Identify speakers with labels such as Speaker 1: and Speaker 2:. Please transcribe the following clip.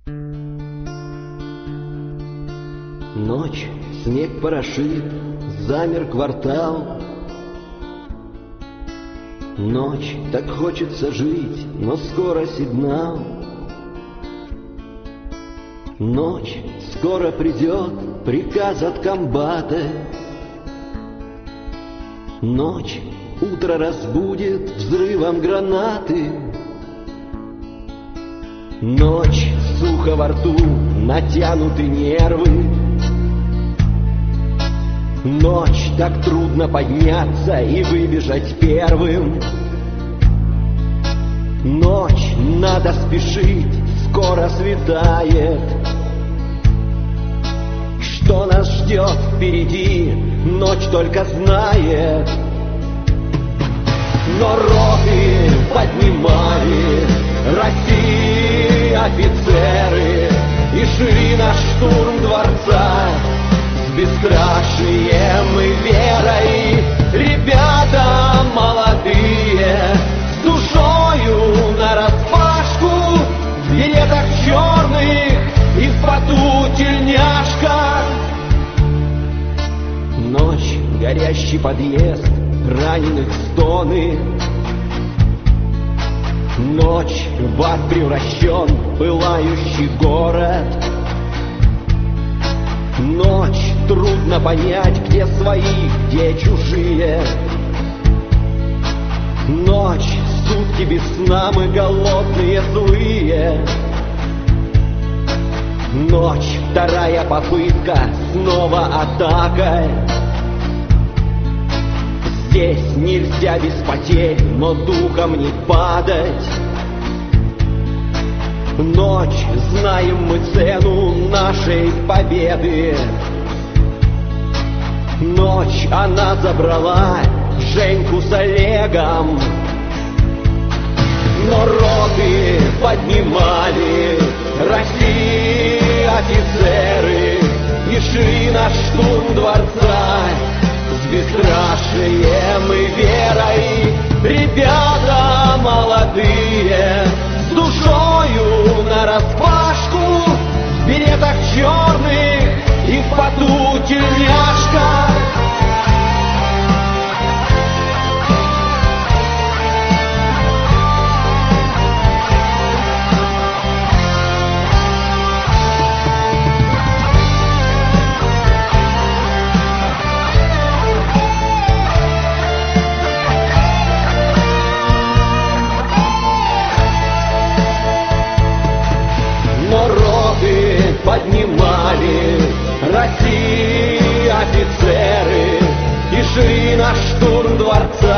Speaker 1: Ночь, снег порошит, замер квартал. Ночь, так хочется жить, но скоро сигнал. Ночь, скоро придет приказ от комбата. Ночь, утро разбудит взрывом гранаты. Ночь, сухо во рту, натянуты нервы. Ночь, так трудно подняться и выбежать первым. Ночь, надо спешить, скоро светает. Что нас ждет впереди, ночь только знает. Но роты поднимали России офицеры и шли на штурм дворца с бесстрашием и верой. Ребята молодые, с душою нараспашку, в беретах черных и в поту тельняшка. Ночь, горящий подъезд, раненых стоны. Ночь, в ад превращен пылающий город. Ночь, трудно понять, где свои, где чужие. Ночь, сутки без сна, мы голодные, злые. Ночь, вторая попытка, снова атака. Здесь нельзя без потерь, но духом не падать. Ночь, знаем мы цену нашей победы. Ночь, она забрала Женьку с Олегом. Но роты поднимали России офицеры и шли на штурм дворца с бесстрашием и верой. Ребята молодые, с душою нараспашку, в беретах черных и в поту тельняшка. Поднимали России офицеры и шли на штурм дворца